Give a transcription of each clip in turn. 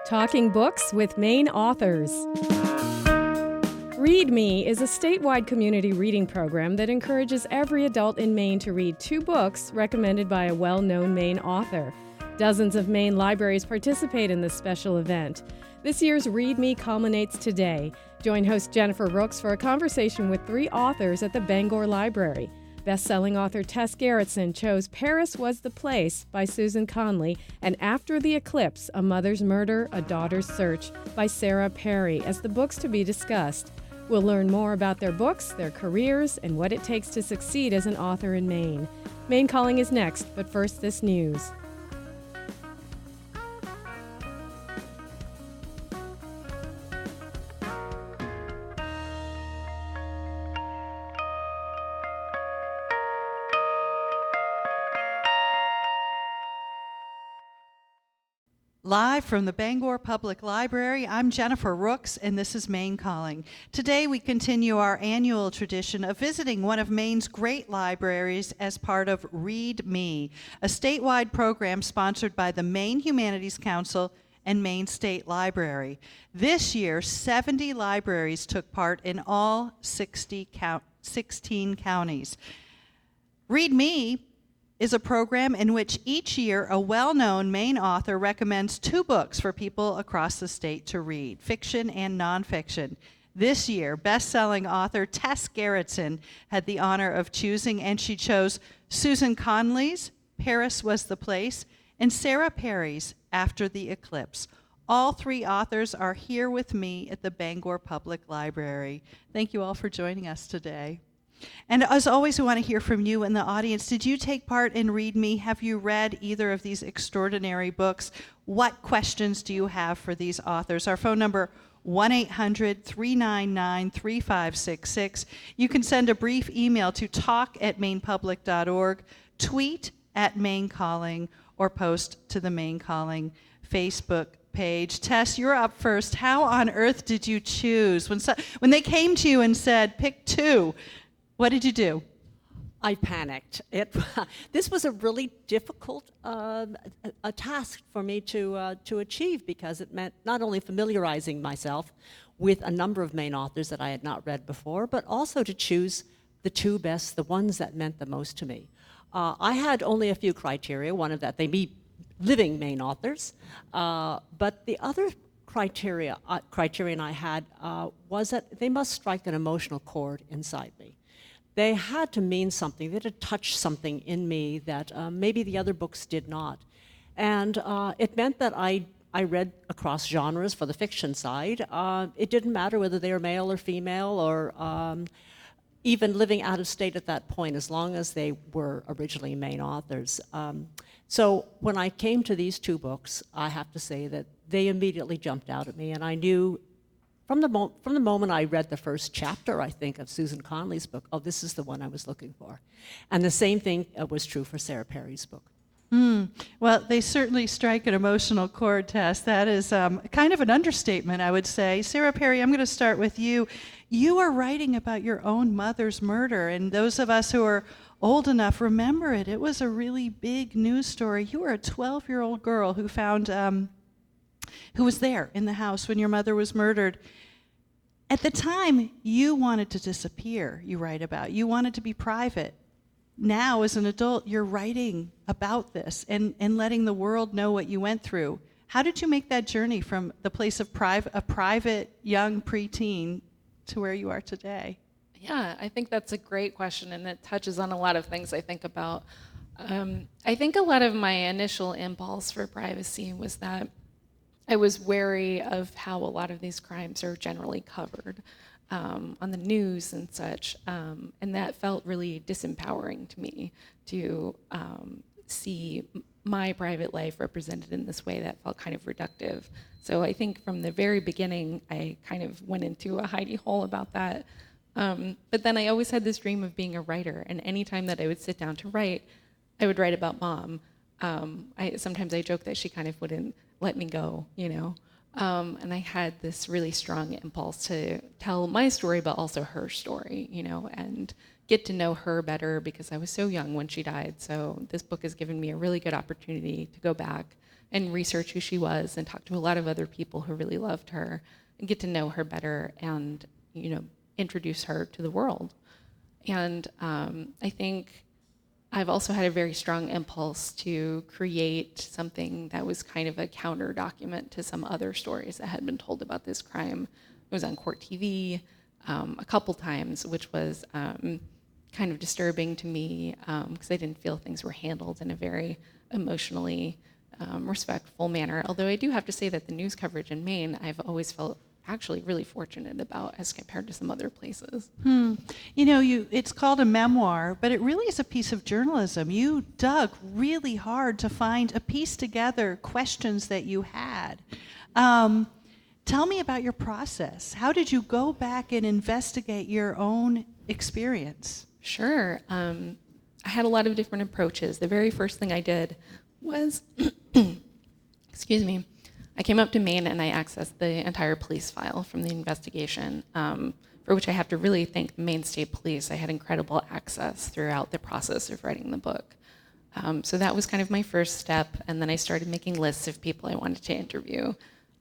Talking Books with Maine Authors. Read Me is a statewide community reading program that encourages every adult in Maine to read 2 books recommended by a well-known Maine author. Dozens of Maine libraries participate in this special event. This year's Read Me culminates today. Join host Jennifer Rooks for a conversation with 3 authors at the Bangor Library. Best-selling author Tess Gerritsen chose Paris Was the Place by Susan Conley and After the Eclipse, A Mother's Murder, A Daughter's Search by Sarah Perry as the books to be discussed. We'll learn more about their books, their careers, and what it takes to succeed as an author in Maine. Maine Calling is next, but first this news. Live from the Bangor Public Library, I'm Jennifer Rooks, and this is Maine Calling. Today we continue our annual tradition of visiting one of Maine's great libraries as part of Read Me, a statewide program sponsored by the Maine Humanities Council and Maine State Library. This year, 70 libraries took part in all 16 counties. Read Me is a program in which each year a well-known Maine author recommends 2 books for people across the state to read, fiction and nonfiction. This year, best-selling author Tess Gerritsen had the honor of choosing, and she chose Susan Conley's Paris Was the Place and Sarah Perry's After the Eclipse. All 3 authors are here with me at the Bangor Public Library. Thank you all for joining us today. And as always, we want to hear from you in the audience. Did you take part in Read Me? Have you read either of these extraordinary books? What questions do you have for these authors? Our phone number, 1-800-399-3566. You can send a brief email to talk@mainepublic.org, tweet @MaineCalling, or post to the Maine Calling Facebook page. Tess, you're up first. How on earth did you choose? When they came to you and said, pick 2, what did you do? I panicked. This was a really difficult a task for me to achieve because it meant not only familiarizing myself with a number of Maine authors that I had not read before, but also to choose the 2 best, the ones that meant the most to me. I had only a few criteria. One of that, they be living Maine authors, but the other criterion I had was that they must strike an emotional chord inside me. They had to mean something. They had to touch something in me that maybe the other books did not. And it meant that I read across genres for the fiction side. It didn't matter whether they were male or female or even living out of state at that point, as long as they were originally Maine authors. So when I came to these 2 books, I have to say that they immediately jumped out at me, and I knew from the moment I read the first chapter, I think, of Susan Conley's book, oh, this is the one I was looking for. And the same thing was true for Sarah Perry's book. Well, they certainly strike an emotional chord, Tess. That is kind of an understatement, I would say. Sarah Perry, I'm going to start with you. You are writing about your own mother's murder, and those of us who are old enough remember it. It was a really big news story. You were a 12-year-old girl who who was there in the house when your mother was murdered. At the time, you wanted to disappear, you write about. You wanted to be private. Now, as an adult, you're writing about this and letting the world know what you went through. How did you make that journey from the place of a private young preteen to where you are today? Yeah, I think that's a great question, and it touches on a lot of things I think about. I think a lot of my initial impulse for privacy was that I was wary of how a lot of these crimes are generally covered on the news and such, and that felt really disempowering to me to see my private life represented in this way that felt kind of reductive. So I think from the very beginning, I kind of went into a hidey hole about that. But then I always had this dream of being a writer, and anytime that I would sit down to write, I would write about Mom. Sometimes I joke that she kind of wouldn't let me go, and I had this really strong impulse to tell my story, but also her story, and get to know her better because I was so young when she died. So this book has given me a really good opportunity to go back and research who she was and talk to a lot of other people who really loved her and get to know her better and, introduce her to the world. And I think I've also had a very strong impulse to create something that was kind of a counter document to some other stories that had been told about this crime. It was on Court TV a couple times, which was kind of disturbing to me because I didn't feel things were handled in a very emotionally respectful manner. Although I do have to say that the news coverage in Maine, I've always felt actually really fortunate about as compared to some other places. It's called a memoir, but it really is a piece of journalism. You dug really hard to piece together questions that you had. Tell me about your process. How did you go back and investigate your own experience? Sure. I had a lot of different approaches. The very first thing I did was, excuse me, I came up to Maine and I accessed the entire police file from the investigation, for which I have to really thank the Maine State Police. I had incredible access throughout the process of writing the book. So that was kind of my first step, and then I started making lists of people I wanted to interview.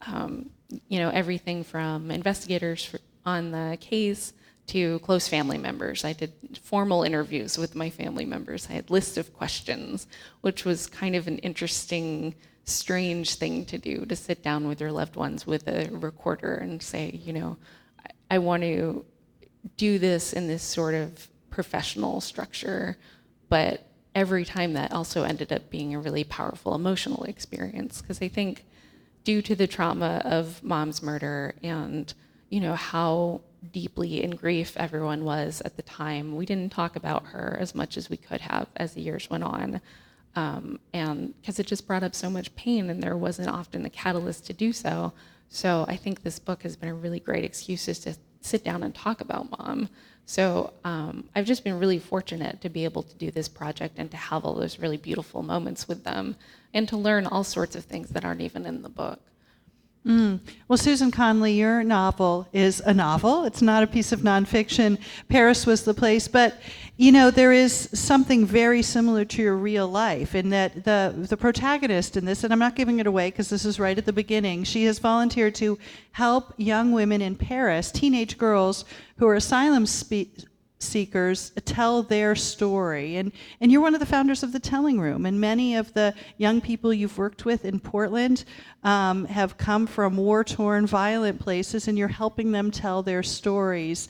Everything from investigators on the case to close family members. I did formal interviews with my family members. I had lists of questions, which was kind of an interesting, strange thing to do, to sit down with your loved ones with a recorder and say, I want to do this in this sort of professional structure, but every time that also ended up being a really powerful emotional experience, because I think due to the trauma of Mom's murder and how deeply in grief everyone was at the time, we didn't talk about her as much as we could have as the years went on. And because it just brought up so much pain and there wasn't often a catalyst to do so. So I think this book has been a really great excuse to sit down and talk about Mom. So I've just been really fortunate to be able to do this project and to have all those really beautiful moments with them and to learn all sorts of things that aren't even in the book. Well, Susan Conley, your novel is a novel. It's not a piece of nonfiction. Paris Was the Place. But, there is something very similar to your real life in that the protagonist in this, and I'm not giving it away because this is right at the beginning, she has volunteered to help young women in Paris, teenage girls who are asylum seekers, tell their story. And you're one of the founders of the Telling Room, and many of the young people you've worked with in Portland have come from war-torn, violent places, and you're helping them tell their stories.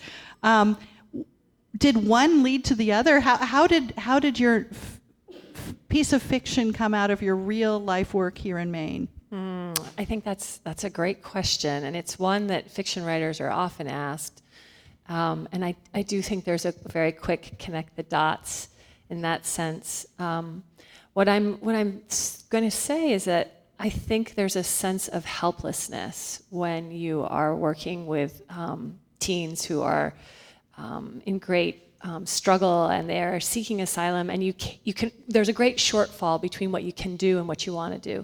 Did one lead to the other? How did your piece of fiction come out of your real life work here in Maine? I think that's a great question, and it's one that fiction writers are often asked. And I do think there's a very quick connect the dots in that sense. What I'm going to say is that I think there's a sense of helplessness when you are working with teens who are in great struggle and they are seeking asylum, and there's a great shortfall between what you can do and what you want to do.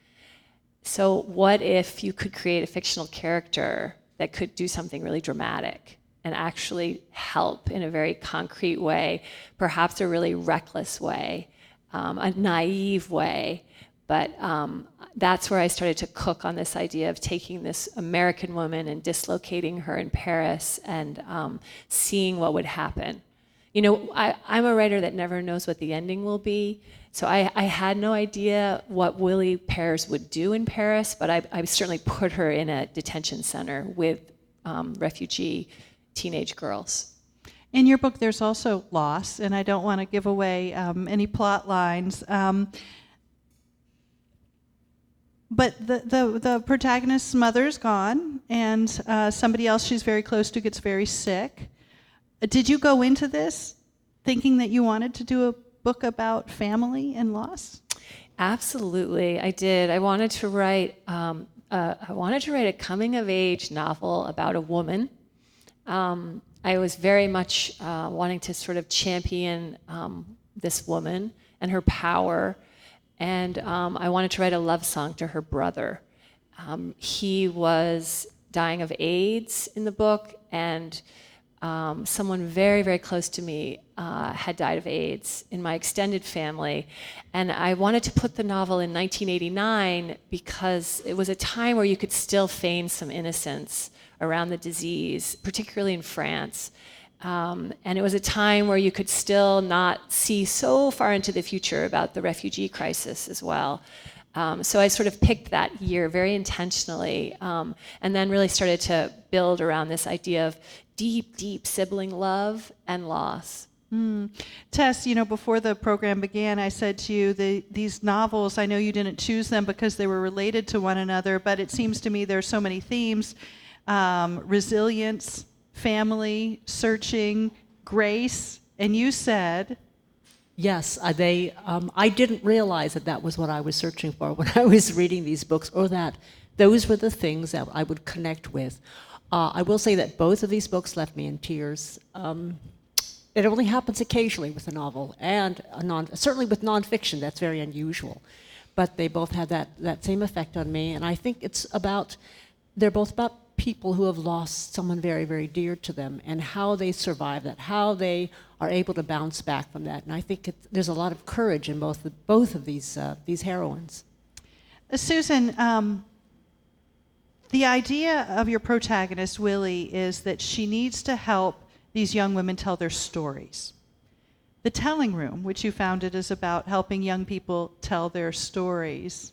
So what if you could create a fictional character that could do something really dramatic and actually help in a very concrete way, perhaps a really reckless way, a naive way. But that's where I started to cook on this idea of taking this American woman and dislocating her in Paris and seeing what would happen. I'm a writer that never knows what the ending will be. So I had no idea what Willie Pears would do in Paris, but I certainly put her in a detention center with refugee teenage girls. In your book, there's also loss, and I don't want to give away any plot lines. But the protagonist's mother's gone, and somebody else she's very close to gets very sick. Did you go into this thinking that you wanted to do a book about family and loss? Absolutely, I did. I wanted to write a coming-of-age novel about a woman. I was very much wanting to sort of champion this woman and her power, and I wanted to write a love song to her brother. He was dying of AIDS in the book, and someone very, very close to me had died of AIDS in my extended family. And I wanted to put the novel in 1989 because it was a time where you could still feign some innocence around the disease, particularly in France. And it was a time where you could still not see so far into the future about the refugee crisis as well. So I sort of picked that year very intentionally, and then really started to build around this idea of deep, deep sibling love and loss. Tess, before the program began, I said to you, these novels, I know you didn't choose them because they were related to one another, but it seems to me there's so many themes, resilience, family, searching, grace, and you said... Yes, I didn't realize that was what I was searching for when I was reading these books, or that those were the things that I would connect with. I will say that both of these books left me in tears. It only happens occasionally with a novel, and certainly with nonfiction, that's very unusual. But they both had that same effect on me, and I think they're both about people who have lost someone very, very dear to them, and how they survive that, how they are able to bounce back from that. And I think there's a lot of courage in both of these heroines. Susan, the idea of your protagonist, Willie, is that she needs to help these young women tell their stories. The Telling Room, which you founded, is about helping young people tell their stories.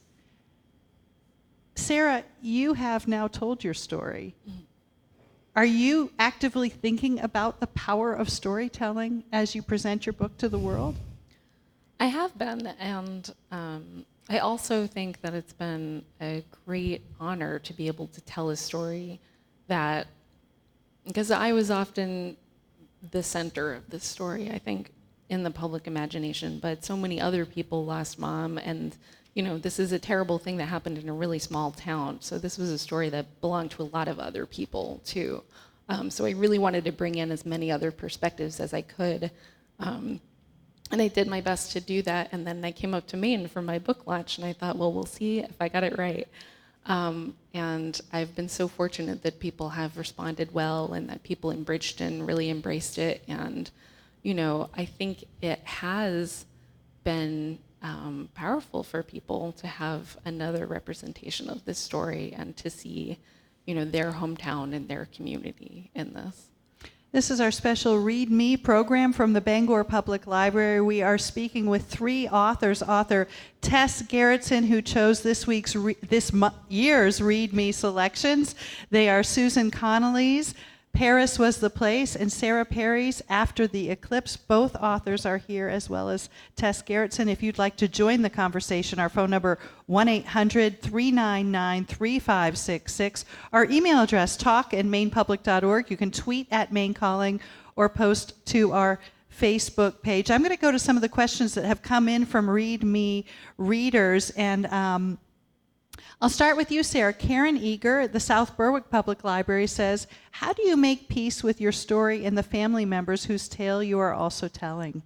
Sarah, you have now told your story. Are you actively thinking about the power of storytelling as you present your book to the world? I have been, and I also think that it's been a great honor to be able to tell a story because I was often the center of this story, I think, in the public imagination, but so many other people lost mom, and this is a terrible thing that happened in a really small town. So this was a story that belonged to a lot of other people too. So I really wanted to bring in as many other perspectives as I could. And I did my best to do that. And then I came up to Maine for my book launch, and I thought, well, we'll see if I got it right. And I've been so fortunate that people have responded well, and that people in Bridgeton really embraced it. And, I think it has been powerful for people to have another representation of this story, and to see, their hometown and their community in this. This is our special Read Me program from the Bangor Public Library. We are speaking with three authors. Author Tess Gerritsen, who chose this year's Read Me selections. They are Susan Connolly's Paris Was the Place, and Sarah Perry's After the Eclipse. Both authors are here, as well as Tess Gerritsen. If you'd like to join the conversation, our phone number 1-800-399-3566. Our email address, talk@mainepublic.org. You can tweet at Maine Calling or post to our Facebook page. I'm going to go to some of the questions that have come in from Read Me readers, and I'll start with you, Sarah. Karen Eager at the South Berwick Public Library says, how do you make peace with your story and the family members whose tale you are also telling?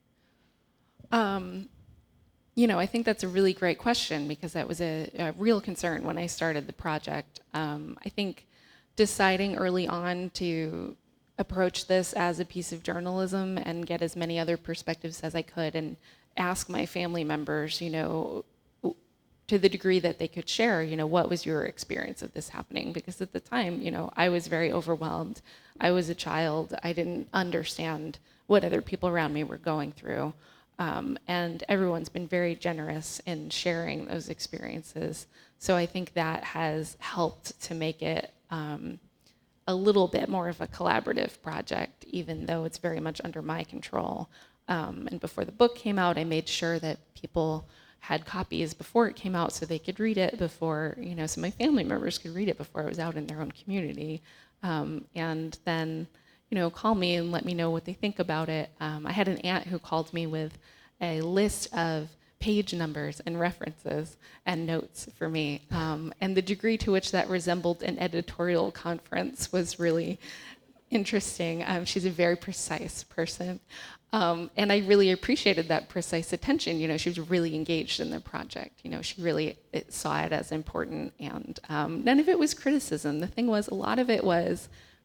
I think that's a really great question, because that was a real concern when I started the project. I think deciding early on to approach this as a piece of journalism and get as many other perspectives as I could, and ask my family members, to the degree that they could share, what was your experience of this happening? Because at the time, I was very overwhelmed. I was a child. I didn't understand what other people around me were going through. And everyone's been very generous in sharing those experiences. So I think that has helped to make it a little bit more of a collaborative project, even though it's very much under my control. And before the book came out, I made sure that people had copies before it came out so they could read it before, so my family members could read it before it was out in their own community. And then, call me and let me know what they think about it. I had an aunt who called me with a list of page numbers and references and notes for me. And the degree to which that resembled an editorial conference was really interesting. She's a very precise person. And I really appreciated that precise attention. She was really engaged in the project. She really saw it as important, and none of it was criticism. The thing was, a lot of it was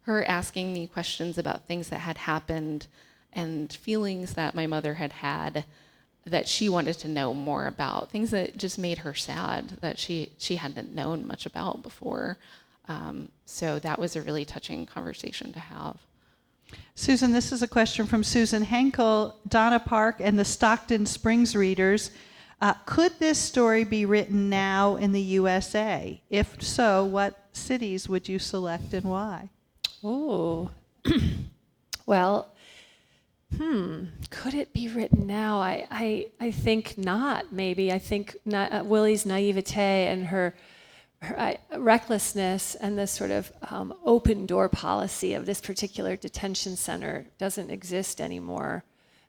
her asking me questions about things that had happened and feelings that my mother had had that she wanted to know more about, things that just made her sad that she hadn't known much about before. So that was a really touching conversation to have. Susan, this is a question from Susan Henkel, Donna Park, and the Stockton Springs readers. Could this story be written now in the USA? If so, what cities would you select and why? Oh, well, could it be written now? I think not, maybe. I think Willie's naivete and her recklessness and this sort of open door policy of this particular detention center doesn't exist anymore.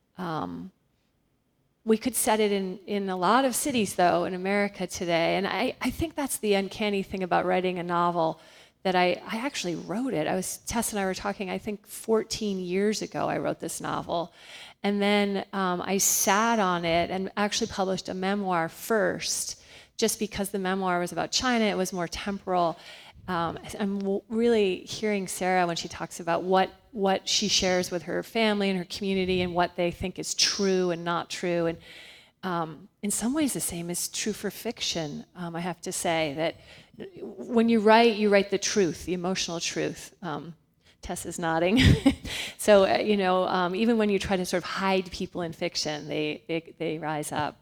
We could set it in a lot of cities, though, in America today. And I think that's the uncanny thing about writing a novel, that I actually wrote it. Tess and I were talking, I think 14 years ago I wrote this novel. And then I sat on it and actually published a memoir first, just because the memoir was about China, it was more temporal. I'm really hearing Sarah when she talks about what she shares with her family and her community and what they think is true and not true. And in some ways the same is true for fiction. I have to say that when you write the truth, the emotional truth. Tess is nodding. So, even when you try to sort of hide people in fiction, they rise up.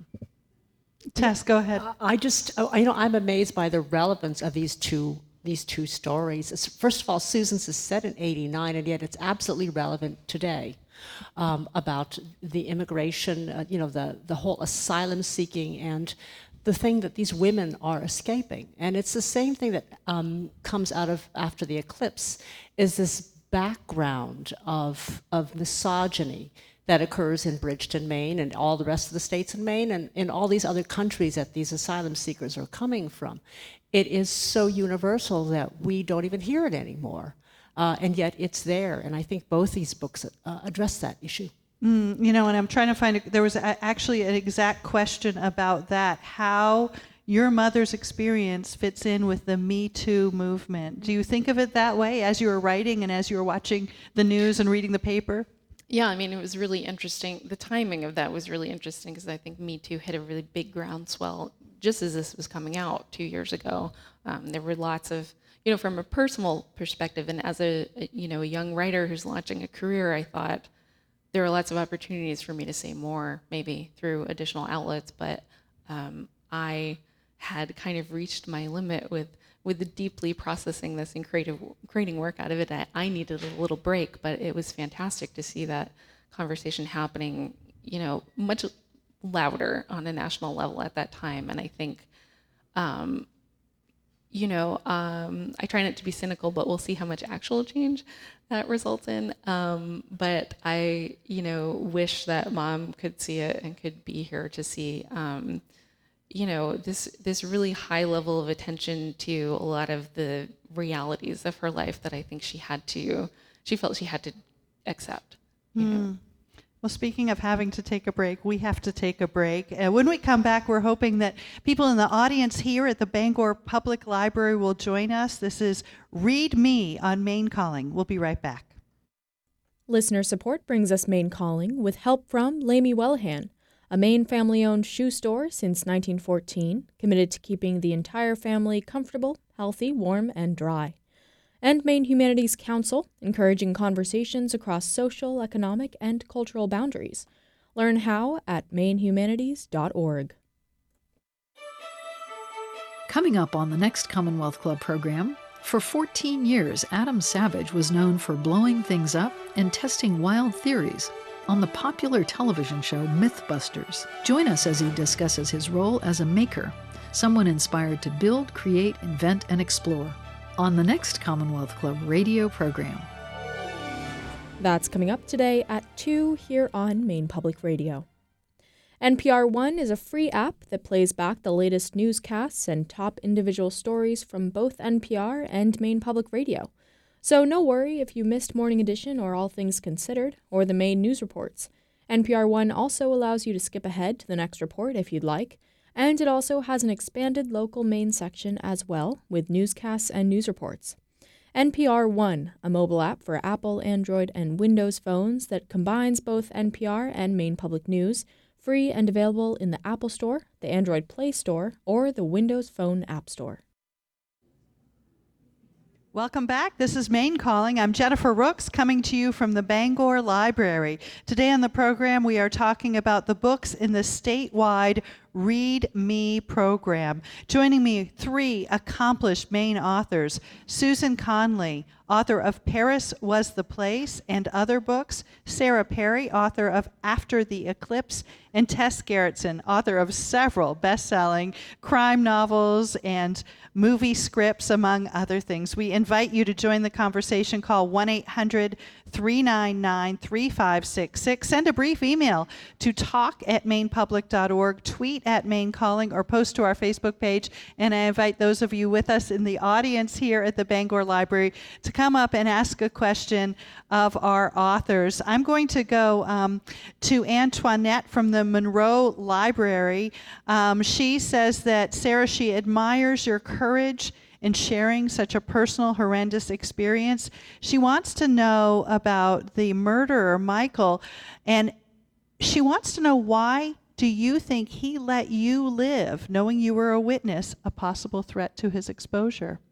Tess, go ahead. I'm amazed by the relevance of these two stories. First of all, Susan's is set in '89, and yet it's absolutely relevant today, about the immigration, the whole asylum seeking and the thing that these women are escaping. And it's the same thing that comes out of After the Eclipse, is this background of misogyny that occurs in Bridgeton, Maine, and all the rest of the states in Maine, and in all these other countries that these asylum seekers are coming from. It is so universal that we don't even hear it anymore, and yet it's there. And I think both these books address that issue. And I'm trying to find, there was actually an exact question about that, how your mother's experience fits in with the Me Too movement. Do you think of it that way as you were writing and as you were watching the news and reading the paper? Yeah, I mean, it was really interesting. The timing of that was really interesting because I think Me Too hit a really big groundswell just as this was coming out 2 years ago. There were lots of, from a personal perspective, and as a young writer who's launching a career, I thought there were lots of opportunities for me to say more, maybe through additional outlets, but I had kind of reached my limit with the deeply processing this and creating work out of it. I needed a little break, but it was fantastic to see that conversation happening, much louder on a national level at that time. And I think, I try not to be cynical, but we'll see how much actual change that results in. But I, wish that Mom could see it and could be here to see, this really high level of attention to a lot of the realities of her life that I think she felt she had to accept. Well, speaking of having to take a break, we have to take a break. When we come back, we're hoping that people in the audience here at the Bangor Public Library will join us. This is Read Me on Maine Calling. We'll be right back. Listener support brings us Maine Calling with help from Lamy Wellhan, a Maine family-owned shoe store since 1914, committed to keeping the entire family comfortable, healthy, warm, and dry. And Maine Humanities Council, encouraging conversations across social, economic, and cultural boundaries. Learn how at mainehumanities.org. Coming up on the next Commonwealth Club program, for 14 years, Adam Savage was known for blowing things up and testing wild theories on the popular television show Mythbusters. Join us as he discusses his role as a maker, someone inspired to build, create, invent, and explore, on the next Commonwealth Club radio program. That's coming up today at 2 here on Maine Public Radio. NPR One is a free app that plays back the latest newscasts and top individual stories from both NPR and Maine Public Radio. So no worry if you missed Morning Edition or All Things Considered or the Maine News Reports. NPR One also allows you to skip ahead to the next report if you'd like, and it also has an expanded local Maine section as well with newscasts and news reports. NPR One, a mobile app for Apple, Android, and Windows phones that combines both NPR and Maine Public News, free and available in the Apple Store, the Android Play Store, or the Windows Phone App Store. Welcome back. This is Maine Calling. I'm Jennifer Rooks, coming to you from the Bangor Library. Today on the program, we are talking about the books in the statewide Read Me program. Joining me, three accomplished Maine authors: Susan Conley, author of Paris Was the Place and other books; Sarah Perry, author of After the Eclipse; and Tess Gerritsen, author of several best-selling crime novels and movie scripts, among other things. We invite you to join the conversation. Call 1-800-399-3566. Send a brief email to talk@mainepublic.org, tweet at Maine Calling, or post to our Facebook page. And I invite those of you with us in the audience here at the Bangor Library to come up and ask a question of our authors. I'm going to go to Antoinette from the Monroe Library. She says that, Sarah, she admires your courage in sharing such a personal, horrendous experience. She wants to know about the murderer, Michael, and she wants to know, why do you think he let you live, knowing you were a witness, a possible threat to his exposure?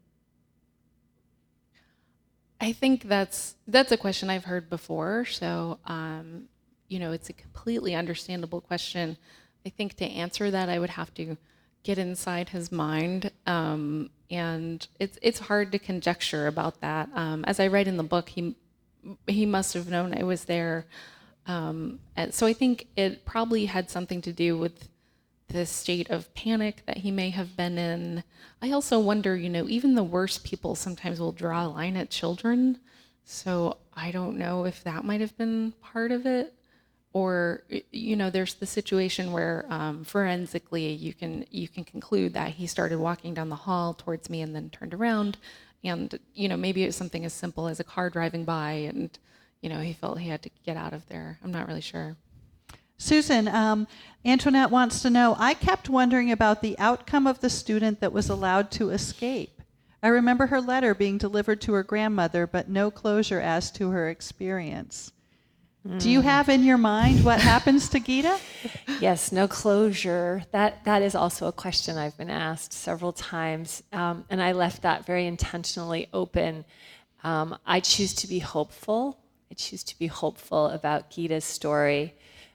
I think that's a question I've heard before. So, it's a completely understandable question. I think to answer that, I would have to get inside his mind, and it's hard to conjecture about that. As I write in the book, he must have known I was there. And so I think it probably had something to do with the state of panic that he may have been in. I also wonder, even the worst people sometimes will draw a line at children. So I don't know if that might have been part of it. Or, there's the situation where forensically you can conclude that he started walking down the hall towards me and then turned around. And, maybe it was something as simple as a car driving by and, he felt he had to get out of there. I'm not really sure. Susan, Antoinette wants to know, I kept wondering about the outcome of the student that was allowed to escape. I remember her letter being delivered to her grandmother, but no closure as to her experience. Do you have in your mind what happens to Gita? Yes, no closure. That is also a question I've been asked several times, and I left that very intentionally open. I choose to be hopeful. I choose to be hopeful about Gita's story.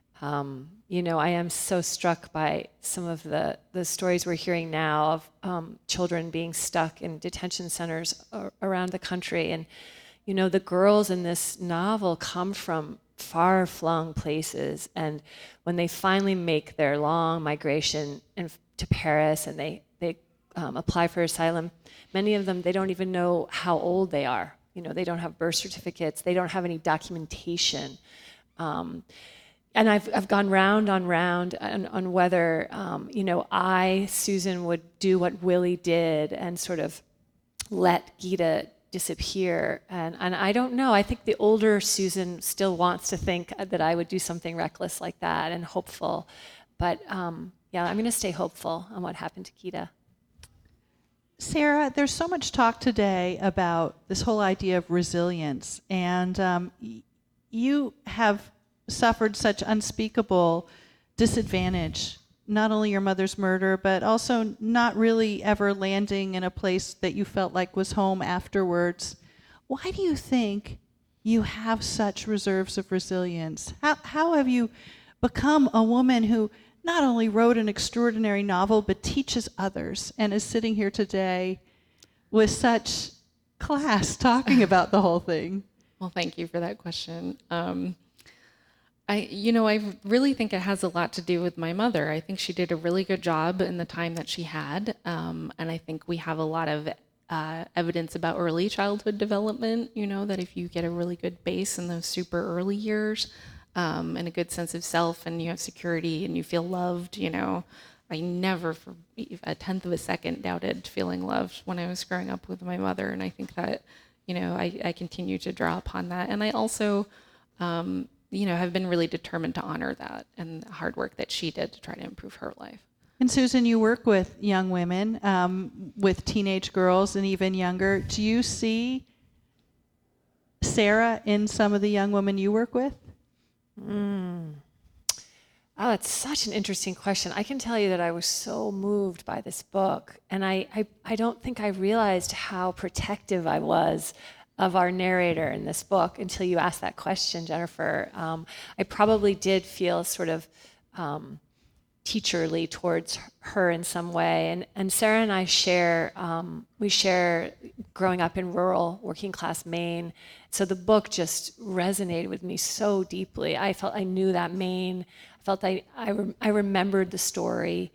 I am so struck by some of the stories we're hearing now of children being stuck in detention centers around the country. And, the girls in this novel come from far-flung places, and when they finally make their long migration to Paris and they apply for asylum, many of them, they don't even know how old they are. They don't have birth certificates, they don't have any documentation. And I've gone round on whether I, Susan, would do what Willie did and sort of let Gita disappear. And I don't know. I think the older Susan still wants to think that I would do something reckless like that and hopeful. But I'm going to stay hopeful on what happened to Gita. Sarah, there's so much talk today about this whole idea of resilience, and you have suffered such unspeakable disadvantage, not only your mother's murder, but also not really ever landing in a place that you felt like was home afterwards. Why do you think you have such reserves of resilience? How have you become a woman who not only wrote an extraordinary novel, but teaches others and is sitting here today with such class talking about the whole thing? Well, thank you for that question. I really think it has a lot to do with my mother. I think she did a really good job in the time that she had. And I think we have a lot of evidence about early childhood development, that if you get a really good base in those super early years, and a good sense of self, and you have security and you feel loved, I never for a tenth of a second doubted feeling loved when I was growing up with my mother. And I think that, I continue to draw upon that. And I also, have been really determined to honor that and the hard work that she did to try to improve her life. And Susan, you work with young women, with teenage girls and even younger. Do you see Sarah in some of the young women you work with? Oh, that's such an interesting question. I can tell you that I was so moved by this book, and I don't think I realized how protective I was of our narrator in this book until you asked that question, Jennifer. I probably did feel sort of teacherly towards her in some way, and Sarah and I share growing up in rural, working class Maine. So the book just resonated with me so deeply. I felt I knew that Maine. I felt I remembered the story.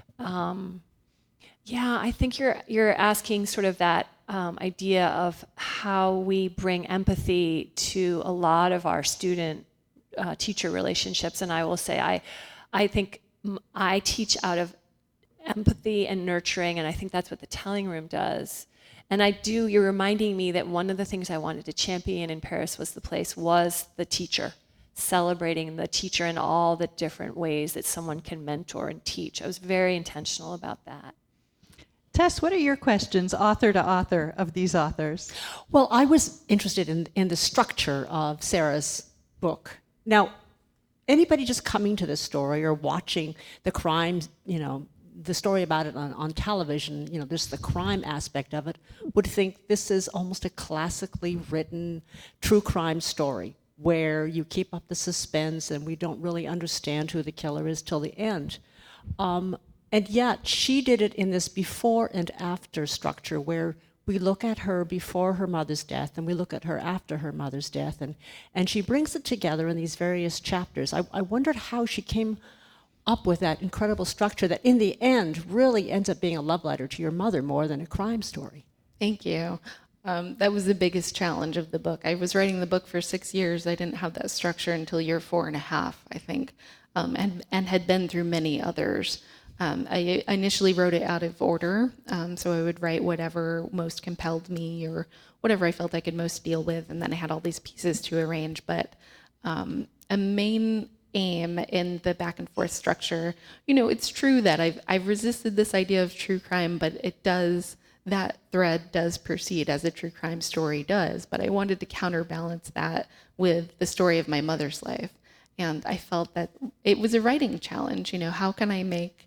Yeah, I think you're asking sort of that idea of how we bring empathy to a lot of our student-teacher relationships, and I will say I think I teach out of empathy and nurturing, and I think that's what the Telling Room does. And you're reminding me that one of the things I wanted to champion in Paris Was the Place was the teacher, celebrating the teacher in all the different ways that someone can mentor and teach. I was very intentional about that. Tess, what are your questions, author to author, of these authors? Well, I was interested in the structure of Sarah's book. Now, anybody just coming to this story or watching the crimes, the story about it on television, there's the crime aspect of it, would think this is almost a classically written true crime story where you keep up the suspense and we don't really understand who the killer is till the end. And yet she did it in this before and after structure where we look at her before her mother's death and we look at her after her mother's death, and she brings it together in these various chapters. I wondered how she came up with that incredible structure that in the end really ends up being a love letter to your mother more than a crime story. Thank you. That was the biggest challenge of the book. I was writing the book for 6 years. I didn't have that structure until year 4.5, I think, and had been through many others. I initially wrote it out of order, so I would write whatever most compelled me or whatever I felt I could most deal with, and then I had all these pieces to arrange. But a main aim in the back and forth structure, it's true that I've resisted this idea of true crime, but that thread does proceed as a true crime story does. But I wanted to counterbalance that with the story of my mother's life. And I felt that it was a writing challenge. How can I make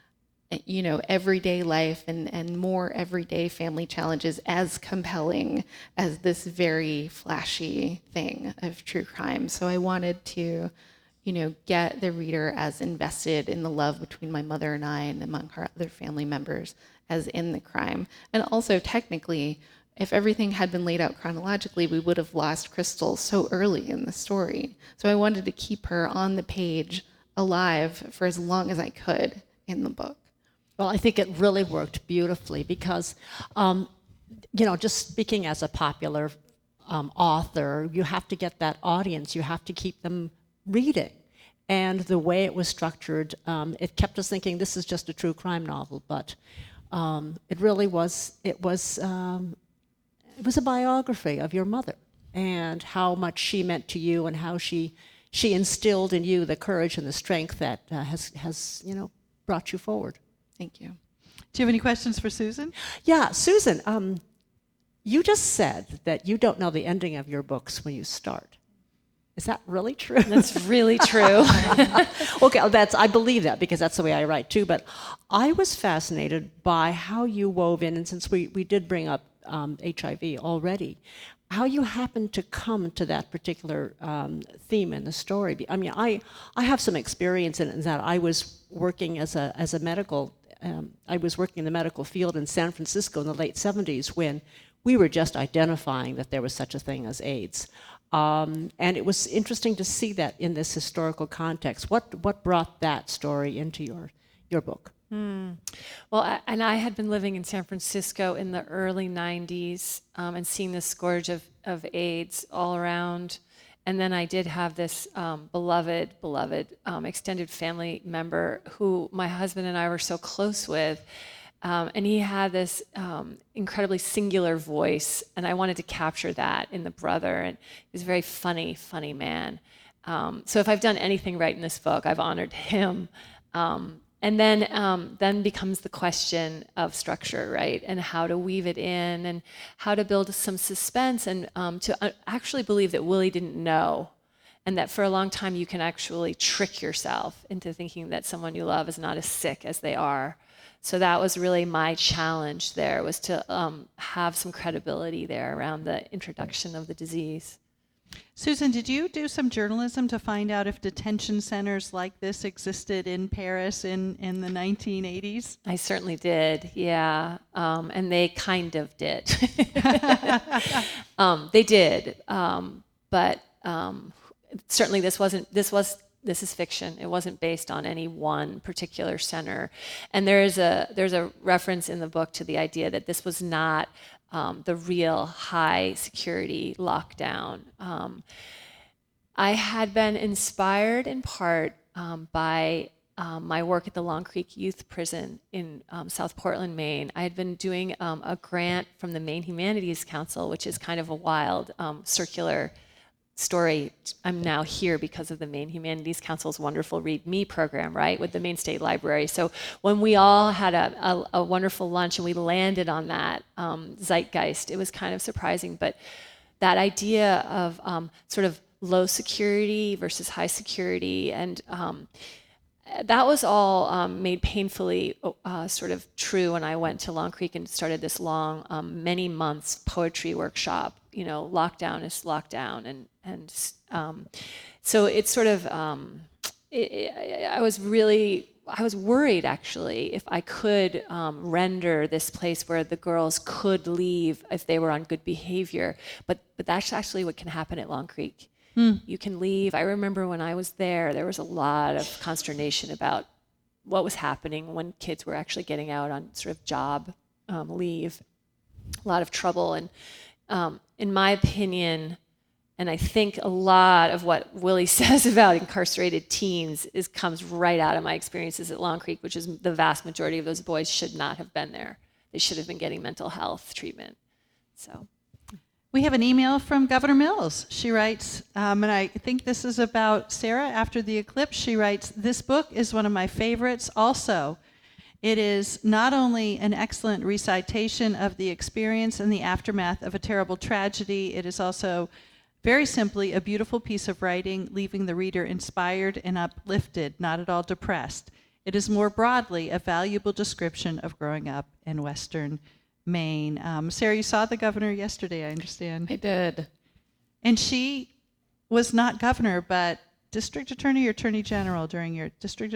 everyday life and more everyday family challenges as compelling as this very flashy thing of true crime? So I wanted to, get the reader as invested in the love between my mother and I and among her other family members as in the crime. And also technically, if everything had been laid out chronologically, we would have lost Crystal so early in the story. So I wanted to keep her on the page alive for as long as I could in the book. Well, I think it really worked beautifully because, just speaking as a popular author, you have to get that audience, you have to keep them reading. And the way it was structured, it kept us thinking this is just a true crime novel, but it really was, it was a biography of your mother and how much she meant to you and how she instilled in you the courage and the strength that has brought you forward. Thank you. Do you have any questions for Susan? Yeah, Susan, you just said that you don't know the ending of your books when you start. Is that really true? That's really true. Okay, I believe that because that's the way I write too. But I was fascinated by how you wove in, and since we did bring up HIV already, how you happened to come to that particular theme in the story. I mean, I have some experience in it in that I was working as a medical. I was working in the medical field in San Francisco in the late 70s when we were just identifying that there was such a thing as AIDS. And it was interesting to see that in this historical context. What brought that story into your book? Well, and I had been living in San Francisco in the early 90s and seeing the scourge of AIDS all around. And then I did have this beloved extended family member who my husband and I were so close with. And he had this incredibly singular voice, and I wanted to capture that in the brother. And he was a very funny man. So if I've done anything right in this book, I've honored him. And then becomes the question of structure, right? And how to weave it in, and how to build some suspense, and to actually believe that Willie didn't know, and that for a long time you can actually trick yourself into thinking that someone you love is not as sick as they are. So that was really my challenge there, was to have some credibility there around the introduction of the disease. Susan, did you do some journalism to find out if detention centers like this existed in Paris in the 1980s? I certainly did, yeah. And they kind of did. They did. But certainly this is fiction. It wasn't based on any one particular center. And there's a reference in the book to the idea that this was not the real high security lockdown. I had been inspired in part by my work at the Long Creek Youth Prison in South Portland, Maine. I had been doing a grant from the Maine Humanities Council, which is kind of a wild circular story. I'm now here because of the Maine Humanities Council's wonderful Read Me program, right, with the Maine State Library. So when we all had a wonderful lunch and we landed on that zeitgeist, it was kind of surprising. But that idea of sort of low security versus high security, and that was all made painfully sort of true when I went to Long Creek and started this long, many months poetry workshop. You know, lockdown is lockdown, and so it's sort of I was worried actually if I could render this place where the girls could leave if they were on good behavior, but that's actually what can happen at Long Creek. You can leave. I remember when I was there was a lot of consternation about what was happening when kids were actually getting out on sort of job leave. A lot of trouble. And in my opinion, and I think a lot of what Willie says about incarcerated teens comes right out of my experiences at Long Creek, which is the vast majority of those boys should not have been there. They should have been getting mental health treatment. So. We have an email from Governor Mills. She writes, and I think this is about Sarah after the eclipse. She writes, "This book is one of my favorites also. It is not only an excellent recitation of the experience and the aftermath of a terrible tragedy, it is also very simply a beautiful piece of writing, leaving the reader inspired and uplifted, not at all depressed. It is more broadly a valuable description of growing up in Western Maine." Sarah, you saw the governor yesterday, I understand. I did. And she was not governor, but district attorney or attorney general during your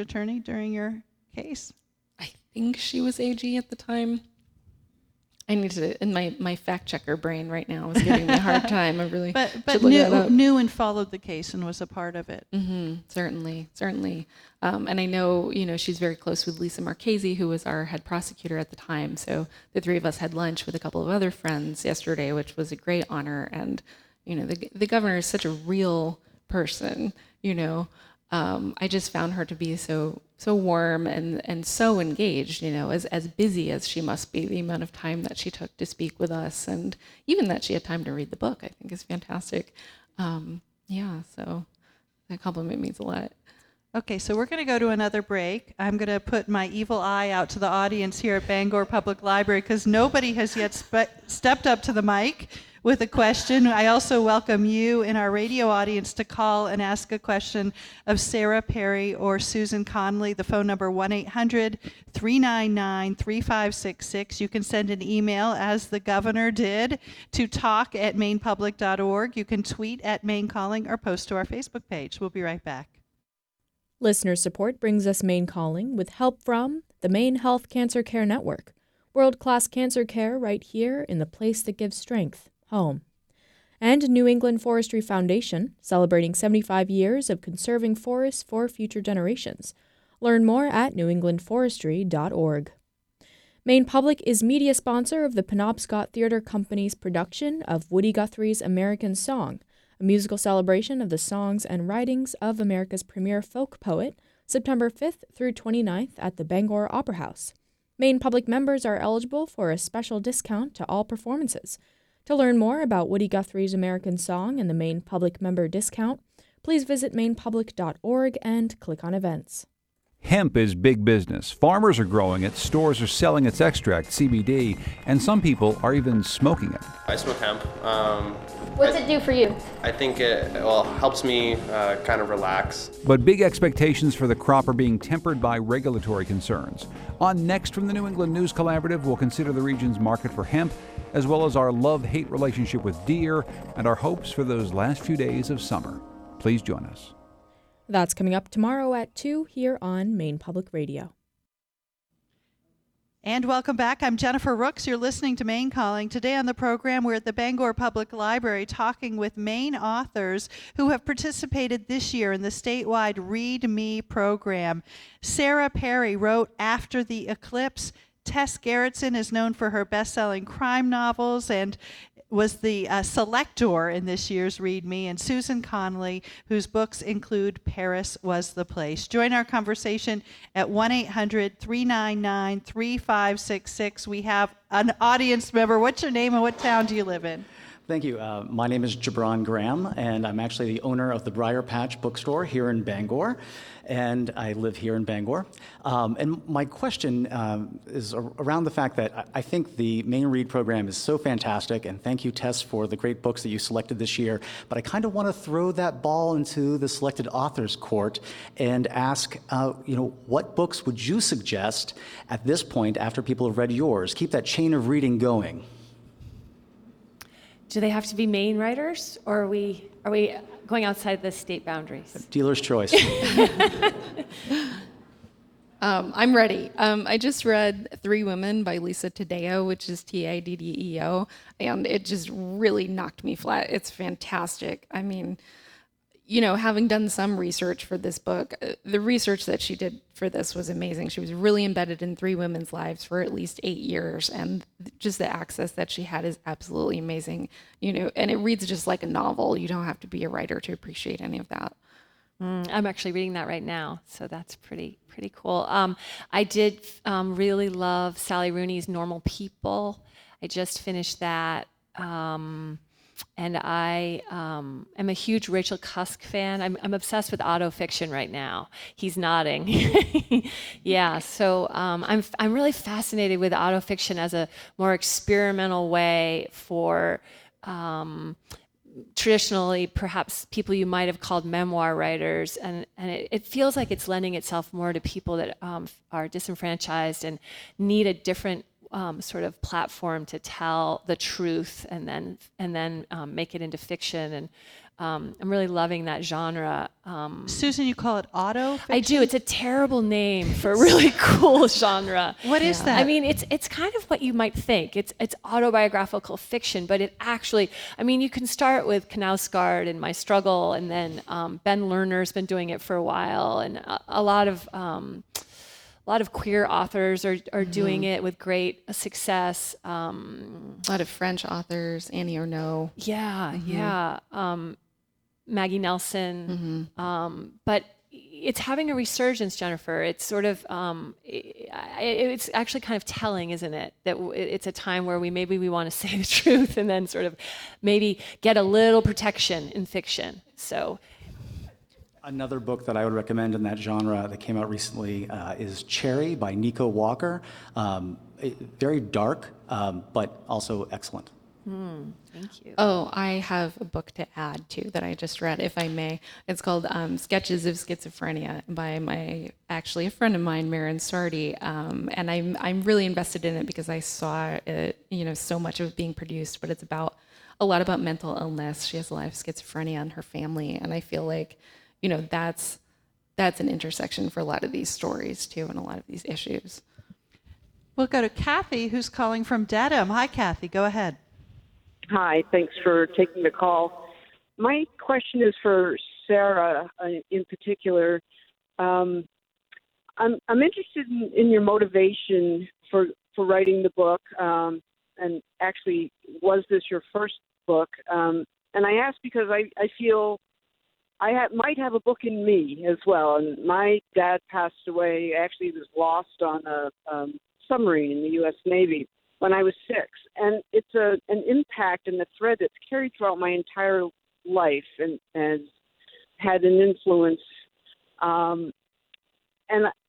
case? I think she was AG at the time. I need to, in my fact checker brain right now is giving me a hard time. I really but should look that up. knew and followed the case and was a part of it. Mm-hmm, certainly. And I know, she's very close with Lisa Marchese, who was our head prosecutor at the time. So the three of us had lunch with a couple of other friends yesterday, which was a great honor. And, the governor is such a real person, I just found her to be so warm and so engaged, as busy as she must be. The amount of time that she took to speak with us, and even that she had time to read the book, I think is fantastic. So that compliment means a lot. Okay, so we're going to go to another break. I'm going to put my evil eye out to the audience here at Bangor Public Library because nobody has yet stepped up to the mic with a question. I also welcome you in our radio audience to call and ask a question of Sarah Perry or Susan Conley. The phone number 1-800-399-3566. You can send an email, as the governor did, to talk@mainepublic.org. You can tweet at Maine Calling or post to our Facebook page. We'll be right back. Listener support brings us Maine Calling with help from the Maine Health Cancer Care Network. World-class cancer care right here in the place that gives strength, home. And New England Forestry Foundation, celebrating 75 years of conserving forests for future generations. Learn more at newenglandforestry.org. Maine Public is media sponsor of the Penobscot Theatre Company's production of Woody Guthrie's American Song, a musical celebration of the songs and writings of America's premier folk poet, September 5th through 29th at the Bangor Opera House. Maine Public members are eligible for a special discount to all performances. To learn more about Woody Guthrie's American Song and the Maine Public member discount, please visit mainepublic.org and click on events. Hemp is big business. Farmers are growing it, stores are selling its extract, CBD, and some people are even smoking it. I smoke hemp. What's it do for you? I think it helps me kind of relax. But big expectations for the crop are being tempered by regulatory concerns. On Next from the New England News Collaborative, we'll consider the region's market for hemp, as well as our love-hate relationship with deer and our hopes for those last few days of summer. Please join us. That's coming up tomorrow at 2 here on Maine Public Radio. And welcome back. I'm Jennifer Rooks. You're listening to Maine Calling. Today on the program, we're at the Bangor Public Library talking with Maine authors who have participated this year in the statewide Read Me program. Sarah Perry wrote After the Eclipse. Tess Gerritsen is known for her best-selling crime novels and was the selector in this year's Read Me, and Susan Connolly, whose books include Paris Was the Place. Join our conversation at 1-800-399-3566. We have an audience member. What's your name and what town do you live in? Thank you. My name is Jabron Graham, and I'm actually the owner of the Briar Patch Bookstore here in Bangor, and I live here in Bangor. And my question is around the fact that I think the Maine Read program is so fantastic, and thank you, Tess, for the great books that you selected this year, but I kind of want to throw that ball into the selected authors' court and ask, what books would you suggest at this point after people have read yours? Keep that chain of reading going. Do they have to be Maine writers, or are we going outside the state boundaries? Dealer's choice. I'm ready. I just read Three Women by Lisa Taddeo, which is Taddeo, and it just really knocked me flat. It's fantastic. I mean, having done some research for this book, the research that she did for this was amazing. She was really embedded in three women's lives for at least 8 years, and just the access that she had is absolutely amazing. And it reads just like a novel. You don't have to be a writer to appreciate any of that. I'm actually reading that right now, so that's pretty cool. I did really love Sally Rooney's Normal People. I just finished that. And I am a huge Rachel Cusk fan. I'm obsessed with autofiction right now. He's nodding. Yeah, so I'm really fascinated with autofiction as a more experimental way for traditionally perhaps people you might have called memoir writers, and it feels like it's lending itself more to people that are disenfranchised and need a different sort of platform to tell the truth and then make it into fiction. And I'm really loving that genre. Susan, you call it auto-fiction? I do. It's a terrible name for a really cool genre. What is that? I mean, it's kind of what you might think. It's autobiographical fiction, but it actually, you can start with Knausgaard and My Struggle, and then Ben Lerner's been doing it for a while, and a lot of queer authors are doing it with great success. A lot of French authors, Annie Ernaux. Yeah. Maggie Nelson. But it's having a resurgence, Jennifer. It's sort of, it's actually kind of telling, isn't it? That it's a time where we want to say the truth and then sort of maybe get a little protection in fiction. So. Another book that I would recommend in that genre that came out recently is Cherry by Nico Walker. Very dark, but also excellent. Thank you. Oh, I have a book to add to that I just read, if I may. It's called Sketches of Schizophrenia by actually a friend of mine, Maren Sardi, and I'm really invested in it because I saw it, so much of it being produced, but it's a lot about mental illness. She has a lot of schizophrenia in her family, and I feel like that's an intersection for a lot of these stories too, and a lot of these issues. We'll go to Kathy, who's calling from Dedham. Hi, Kathy. Go ahead. Hi. Thanks for taking the call. My question is for Sarah in particular. I'm interested in your motivation for writing the book, and actually, was this your first book? And I ask because I feel I might have a book in me as well. And my dad passed away. Actually, he was lost on a submarine in the U.S. Navy when I was 6. And it's an impact and a thread that's carried throughout my entire life and has had an influence. And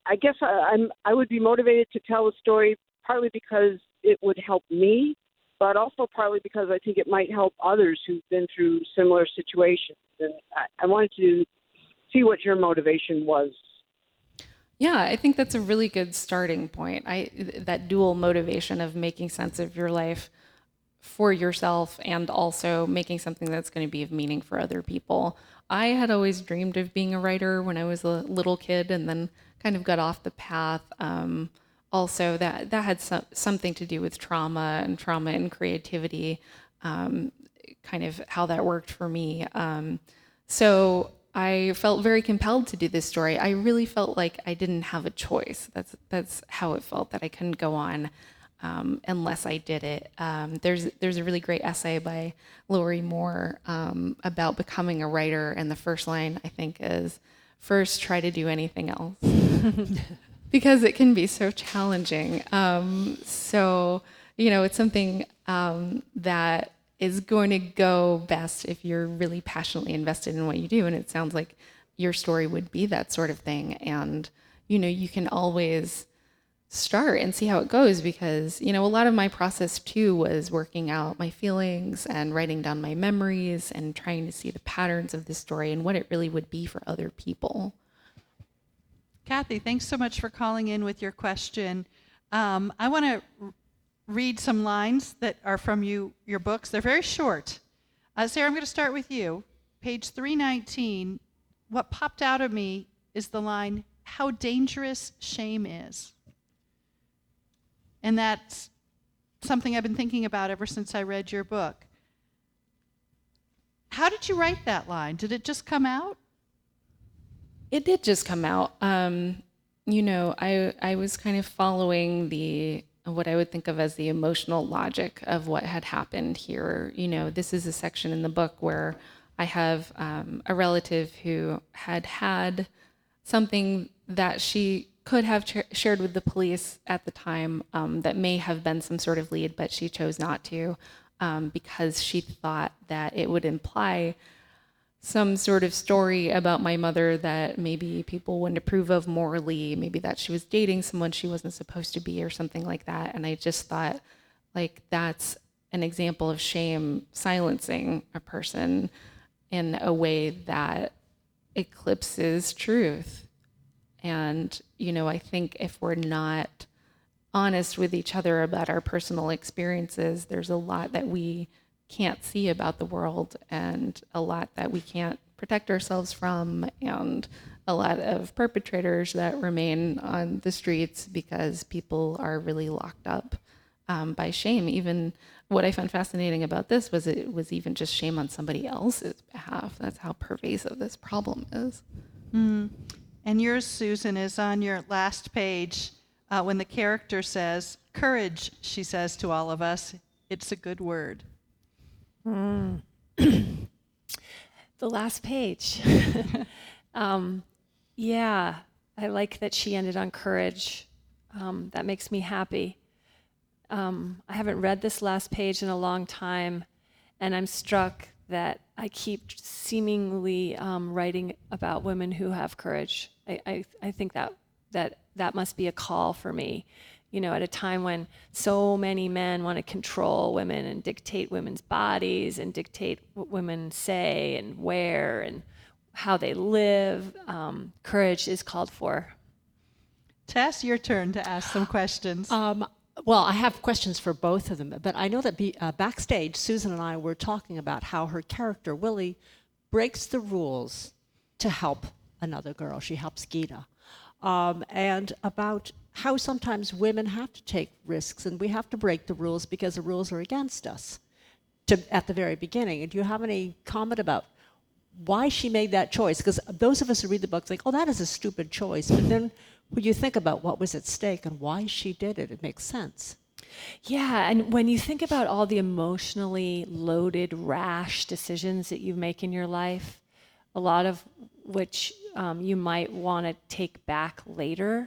I guess I would be motivated to tell the story partly because it would help me, but also partly because I think it might help others who've been through similar situations. And I wanted to see what your motivation was. Yeah, I think that's a really good starting point. That dual motivation of making sense of your life for yourself and also making something that's going to be of meaning for other people. I had always dreamed of being a writer when I was a little kid, and then kind of got off the path. Also, that had something to do with trauma and creativity, kind of how that worked for me. So I felt very compelled to do this story. I really felt like I didn't have a choice. That's how it felt, that I couldn't go on unless I did it. There's a really great essay by Lori Moore about becoming a writer, and the first line, I think, is, first try to do anything else. Because it can be so challenging. So, it's something that is going to go best if you're really passionately invested in what you do. And it sounds like your story would be that sort of thing. And, you can always start and see how it goes, because, a lot of my process too was working out my feelings and writing down my memories and trying to see the patterns of this story and what it really would be for other people. Kathy, thanks so much for calling in with your question. I want to read some lines that are from your books. They're very short. Sarah, I'm going to start with you. Page 319, what popped out of me is the line, how dangerous shame is. And that's something I've been thinking about ever since I read your book. How did you write that line? Did it just come out? It did just come out. I was kind of following what I would think of as the emotional logic of what had happened here. This is a section in the book where I have a relative who had something that she could have shared with the police at the time that may have been some sort of lead, but she chose not to because she thought that it would imply some sort of story about my mother that maybe people wouldn't approve of morally, maybe that she was dating someone she wasn't supposed to be or something like that. And I just thought, that's an example of shame silencing a person in a way that eclipses truth. And, I think if we're not honest with each other about our personal experiences, there's a lot that we can't see about the world, and a lot that we can't protect ourselves from, and a lot of perpetrators that remain on the streets because people are really locked up by shame. Even what I found fascinating about this was it was even just shame on somebody else's behalf. That's how pervasive this problem is. Mm. And yours, Susan, is on your last page when the character says, courage, she says to all of us, it's a good word. Mm. The last page. Yeah, I like that she ended on courage. That makes me happy. I haven't read this last page in a long time, and I'm struck that I keep seemingly writing about women who have courage. I think that must be a call for me. At a time when so many men want to control women and dictate women's bodies and dictate what women say and wear and how they live, courage is called for. Tess, your turn to ask some questions. Well, I have questions for both of them, but I know that backstage, Susan and I were talking about how her character, Willie, breaks the rules to help another girl. She helps Gita. And about how sometimes women have to take risks and we have to break the rules because the rules are against us at the very beginning. And do you have any comment about why she made that choice? Because those of us who read the book think, oh, that is a stupid choice. But then when you think about what was at stake and why she did it, it makes sense. Yeah, and when you think about all the emotionally loaded, rash decisions that you make in your life, a lot of which you might want to take back later.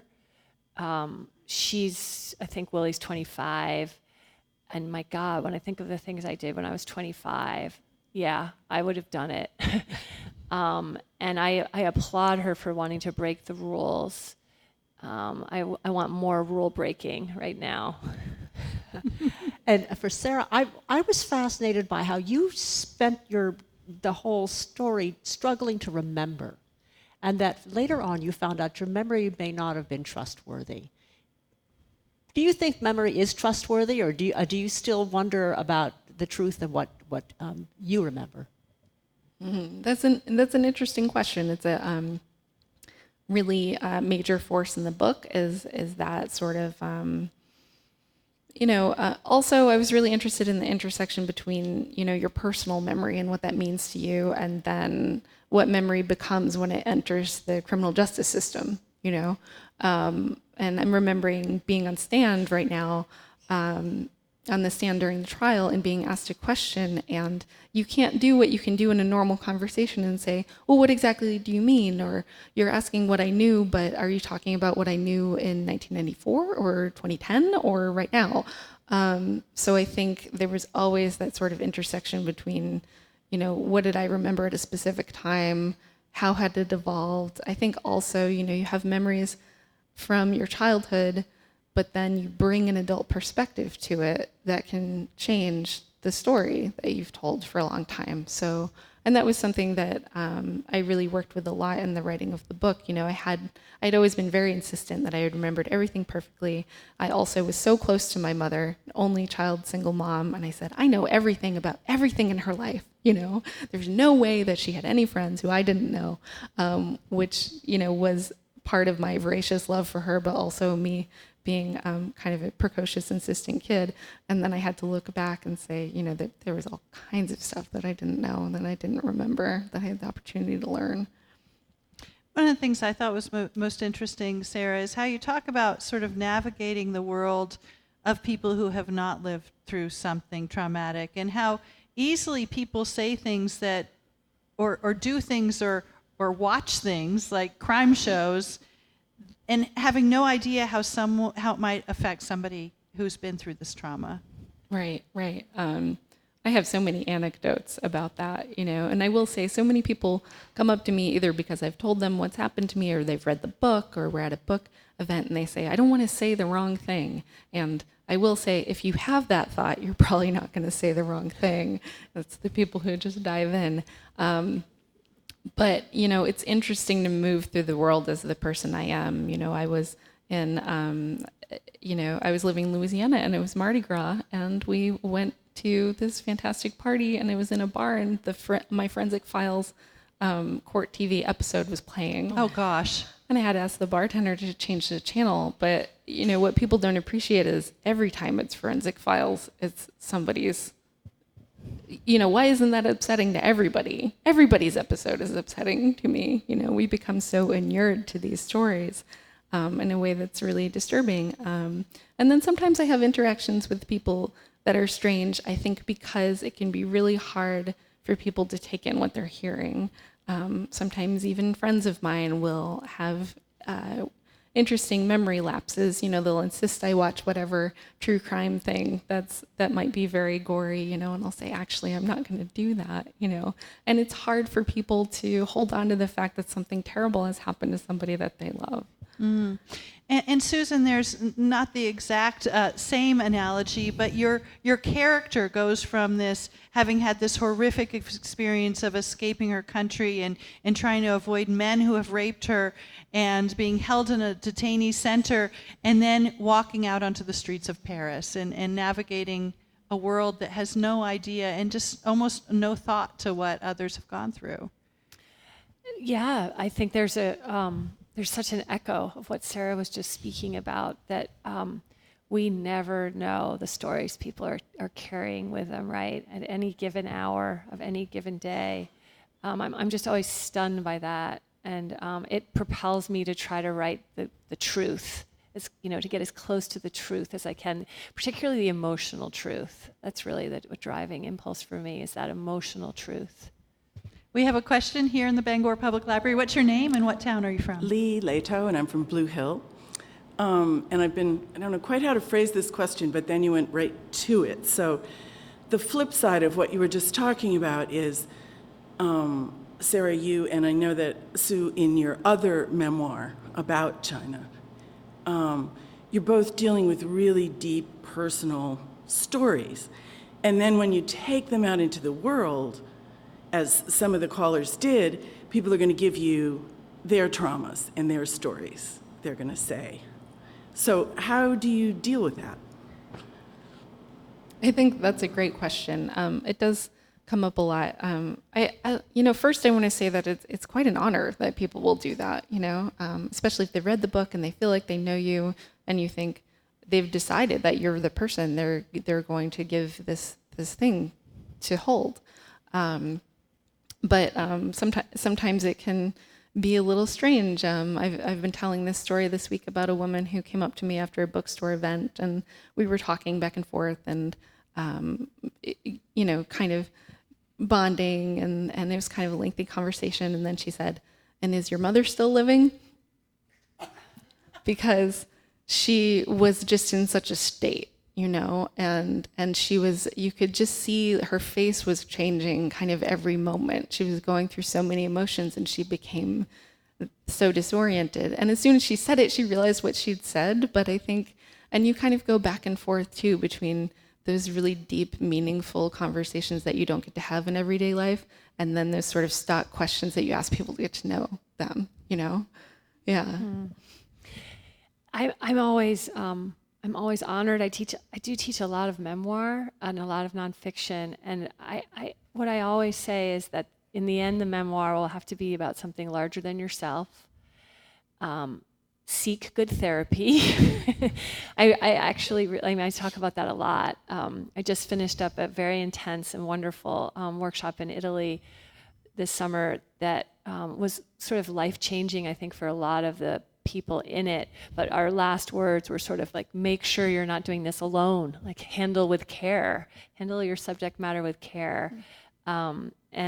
I think Willie's 25, and my God, when I think of the things I did when I was 25, yeah, I would have done it. And I applaud her for wanting to break the rules. I want more rule breaking right now. And for Sarah, I was fascinated by how you spent the whole story struggling to remember, and that later on you found out your memory may not have been trustworthy. Do you think memory is trustworthy, or do you still wonder about the truth of what you remember? Mm-hmm. That's an interesting question. It's a really major force in the book is that sort of also I was really interested in the intersection between your personal memory and what that means to you, and then what memory becomes when it enters the criminal justice system. And I'm remembering being on stand right now, on the stand during the trial, and being asked a question, and you can't do what you can do in a normal conversation and say, well, what exactly do you mean? Or you're asking what I knew, but are you talking about what I knew in 1994 or 2010 or right now? So I think there was always that sort of intersection between, what did I remember at a specific time? How had it evolved? I think also, you have memories from your childhood, but then you bring an adult perspective to it that can change the story that you've told for a long time. So, and that was something that I really worked with a lot in the writing of the book. I'd always been very insistent that I had remembered everything perfectly. I also was so close to my mother, only child, single mom, and I said, I know everything about everything in her life. There's no way that she had any friends who I didn't know, which, was part of my voracious love for her, but also me being kind of a precocious, insistent kid. And then I had to look back and say, that there was all kinds of stuff that I didn't know, that I didn't remember, that I had the opportunity to learn. One of the things I thought was most interesting, Sarah, is how you talk about sort of navigating the world of people who have not lived through something traumatic, and how easily people say things that, or do things, or watch things like crime shows, and having no idea how it might affect somebody who's been through this trauma. Right. I have so many anecdotes about that, and I will say so many people come up to me either because I've told them what's happened to me, or they've read the book, or we're at a book event and they say, I don't want to say the wrong thing. And I will say, if you have that thought, you're probably not going to say the wrong thing. That's the people who just dive in. But, it's interesting to move through the world as the person I am. I was I was living in Louisiana, and it was Mardi Gras, and we went to this fantastic party, and it was in a bar, and my Forensic Files court TV episode was playing. Oh, gosh. And I had to ask the bartender to change the channel. But, what people don't appreciate is every time it's Forensic Files, it's somebody's, why isn't that upsetting to everybody? Everybody's episode is upsetting to me. We become so inured to these stories in a way that's really disturbing. And then sometimes I have interactions with people that are strange, I think, because it can be really hard for people to take in what they're hearing. Sometimes even friends of mine will have interesting memory lapses. They'll insist I watch whatever true crime thing that might be very gory, and I'll say, actually, I'm not going to do that, And it's hard for people to hold on to the fact that something terrible has happened to somebody that they love. Mm. And Susan, there's not the exact same analogy, but your character goes from this, having had this horrific experience of escaping her country and trying to avoid men who have raped her, and being held in a detainee center, and then walking out onto the streets of Paris and navigating a world that has no idea and just almost no thought to what others have gone through. Yeah, I think there's such an echo of what Sarah was just speaking about, that we never know the stories people are carrying with them, right? At any given hour of any given day. I'm just always stunned by that. And it propels me to try to write the truth, to get as close to the truth as I can, particularly the emotional truth. That's really the driving impulse for me, is that emotional truth. We have a question here in the Bangor Public Library. What's your name and what town are you from? Lee Leto, and I'm from Blue Hill. And I don't know quite how to phrase this question, but then you went right to it. So the flip side of what you were just talking about is, Sarah, you, and I know that Sue, in your other memoir about China, you're both dealing with really deep personal stories. And then when you take them out into the world, as some of the callers did, people are going to give you their traumas and their stories, they're going to say. So how do you deal with that? I think that's a great question. It does come up a lot. First I want to say that it's quite an honor that people will do that, especially if they've read the book and they feel like they know you and you think they've decided that you're the person they're going to give this thing to hold. But sometimes it can be a little strange. I've been telling this story this week about a woman who came up to me after a bookstore event, and we were talking back and forth and kind of bonding, and it was kind of a lengthy conversation. And then she said, "And is your mother still living?" Because she was just in such a state, and she was, you could just see her face was changing kind of every moment. She was going through so many emotions and she became so disoriented. And as soon as she said it, she realized what she'd said. But I think, and you kind of go back and forth too between those really deep, meaningful conversations that you don't get to have in everyday life, and then those sort of stock questions that you ask people to get to know them, Yeah. Mm-hmm. I'm always honored. I do teach a lot of memoir and a lot of nonfiction, and what I always say is that in the end, the memoir will have to be about something larger than yourself. Seek good therapy. I talk about that a lot. I just finished up a very intense and wonderful workshop in Italy this summer that was sort of life-changing, I think, for a lot of the people in it. But our last words were sort of like, make sure you're not doing this alone. Like, handle with care. Handle your subject matter with care. Don't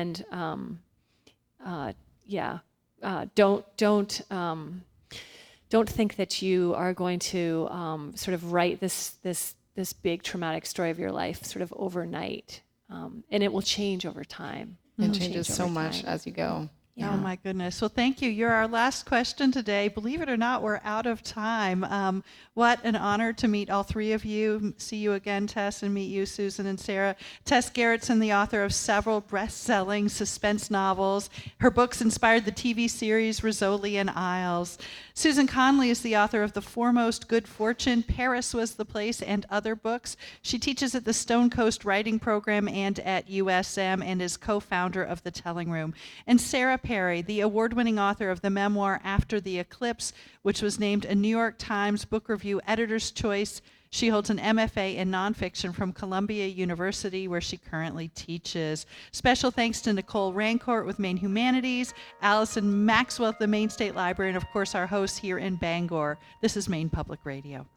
think that you are going to sort of write this big traumatic story of your life sort of overnight, and it will change over time. It changes so much as you go. Yeah. Oh my goodness. Well, thank you. You're our last question today. Believe it or not, we're out of time. What an honor to meet all three of you. See you again, Tess, and meet you, Susan and Sarah. Tess Gerritsen, the author of several best-selling suspense novels. Her books inspired the TV series Rizzoli and Isles. Susan Conley is the author of The Foremost Good Fortune, Paris Was the Place, and other books. She teaches at the Stone Coast Writing Program and at USM and is co-founder of The Telling Room. And Sarah Perry, the award-winning author of the memoir After the Eclipse, which was named a New York Times Book Review Editor's Choice. She holds an MFA in nonfiction from Columbia University, where she currently teaches. Special thanks to Nicole Rancourt with Maine Humanities, Allison Maxwell at the Maine State Library, and of course our hosts here in Bangor. This is Maine Public Radio.